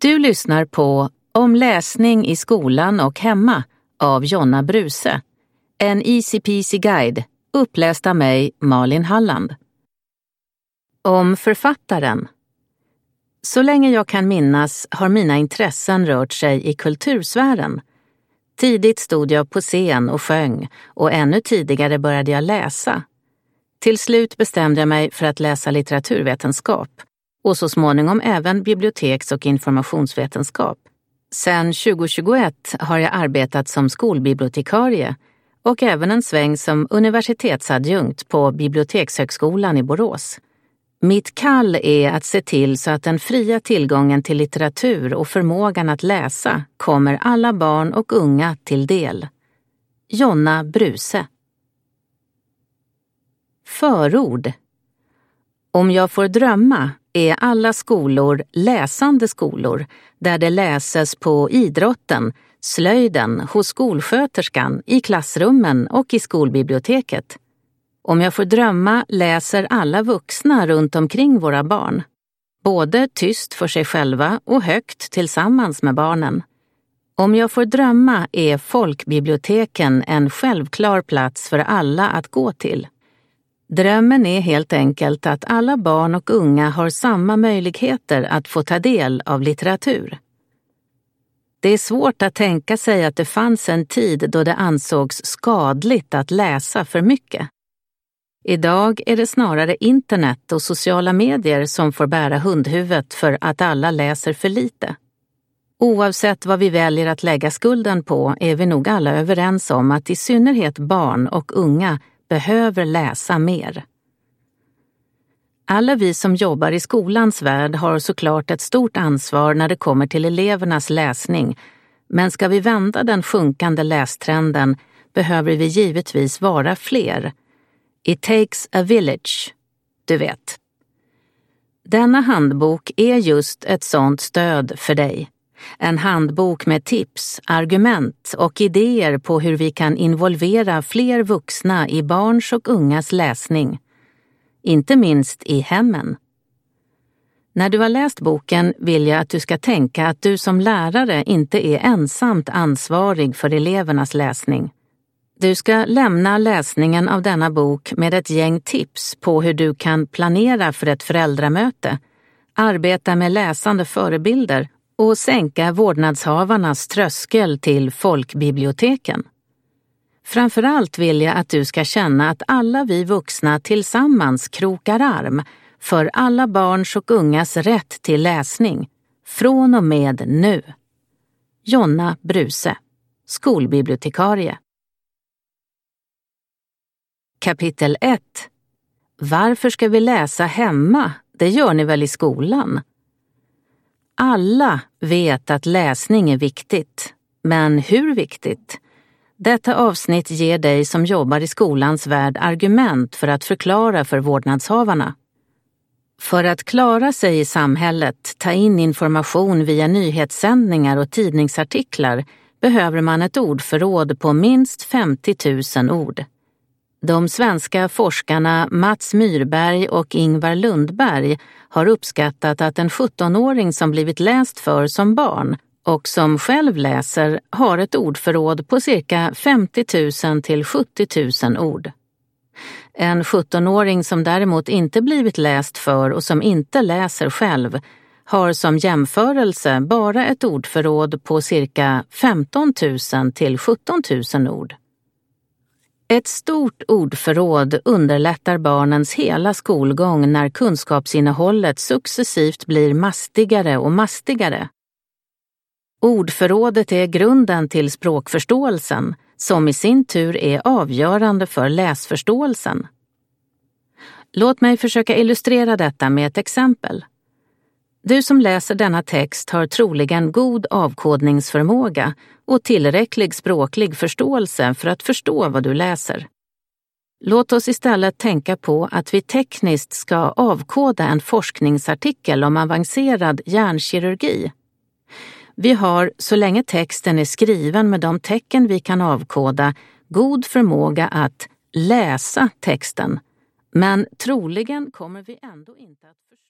Du lyssnar på Om läsning i skolan och hemma av Jonna Bruse. En easy peasy guide uppläst av mig, Malin Halland. Om författaren. Så länge jag kan minnas har mina intressen rört sig i kultursfären. Tidigt stod jag på scen och sjöng och ännu tidigare började jag läsa. Till slut bestämde jag mig för att läsa litteraturvetenskap och så småningom även biblioteks- och informationsvetenskap. Sedan 2021 har jag arbetat som skolbibliotekarie och även en sväng som universitetsadjunkt på Bibliotekshögskolan i Borås. Mitt kall är att se till så att den fria tillgången till litteratur och förmågan att läsa kommer alla barn och unga till del. Jonna Bruse. Förord. Om jag får drömma är alla skolor läsande skolor där det läses på idrotten, slöjden, hos skolsköterskan, i klassrummen och i skolbiblioteket. Om jag får drömma läser alla vuxna runt omkring våra barn. Både tyst för sig själva och högt tillsammans med barnen. Om jag får drömma är folkbiblioteken en självklar plats för alla att gå till. Drömmen är helt enkelt att alla barn och unga har samma möjligheter att få ta del av litteratur. Det är svårt att tänka sig att det fanns en tid då det ansågs skadligt att läsa för mycket. Idag är det snarare internet och sociala medier som får bära hundhuvudet för att alla läser för lite. Oavsett vad vi väljer att lägga skulden på är vi nog alla överens om att i synnerhet barn och unga behöver läsa mer. Alla vi som jobbar i skolans värld har såklart ett stort ansvar när det kommer till elevernas läsning, men ska vi vända den sjunkande lästrenden behöver vi givetvis vara fler. It takes a village, du vet. Denna handbok är just ett sådant stöd för dig. En handbok med tips, argument och idéer på hur vi kan involvera fler vuxna i barns och ungas läsning. Inte minst i hemmen. När du har läst boken vill jag att du ska tänka att du som lärare inte är ensamt ansvarig för elevernas läsning. Du ska lämna läsningen av denna bok med ett gäng tips på hur du kan planera för ett föräldramöte, arbeta med läsande förebilder och sänka vårdnadshavarnas tröskel till folkbiblioteken. Framförallt vill jag att du ska känna att alla vi vuxna tillsammans krokar arm för alla barns och ungas rätt till läsning, från och med nu. Jonna Bruse, skolbibliotekarie. Kapitel 1. Varför ska vi läsa hemma? Det gör ni väl i skolan? Alla vet att läsning är viktigt. Men hur viktigt? Detta avsnitt ger dig som jobbar i skolans värld argument för att förklara för vårdnadshavarna. För att klara sig i samhället, ta in information via nyhetssändningar och tidningsartiklar behöver man ett ordförråd på minst 50 000 ord. De svenska forskarna Mats Myrberg och Ingvar Lundberg har uppskattat att en 17-åring som blivit läst för som barn och som själv läser har ett ordförråd på cirka 50 000 till 70 000 ord. En 17-åring som däremot inte blivit läst för och som inte läser själv har som jämförelse bara ett ordförråd på cirka 15 000 till 17 000 ord. Ett stort ordförråd underlättar barnens hela skolgång när kunskapsinnehållet successivt blir mastigare och mastigare. Ordförrådet är grunden till språkförståelsen, som i sin tur är avgörande för läsförståelsen. Låt mig försöka illustrera detta med ett exempel. Du som läser denna text har troligen god avkodningsförmåga och tillräcklig språklig förståelse för att förstå vad du läser. Låt oss istället tänka på att vi tekniskt ska avkoda en forskningsartikel om avancerad hjärnkirurgi. Vi har, så länge texten är skriven med de tecken vi kan avkoda, god förmåga att läsa texten. Men troligen kommer vi ändå inte att förstå.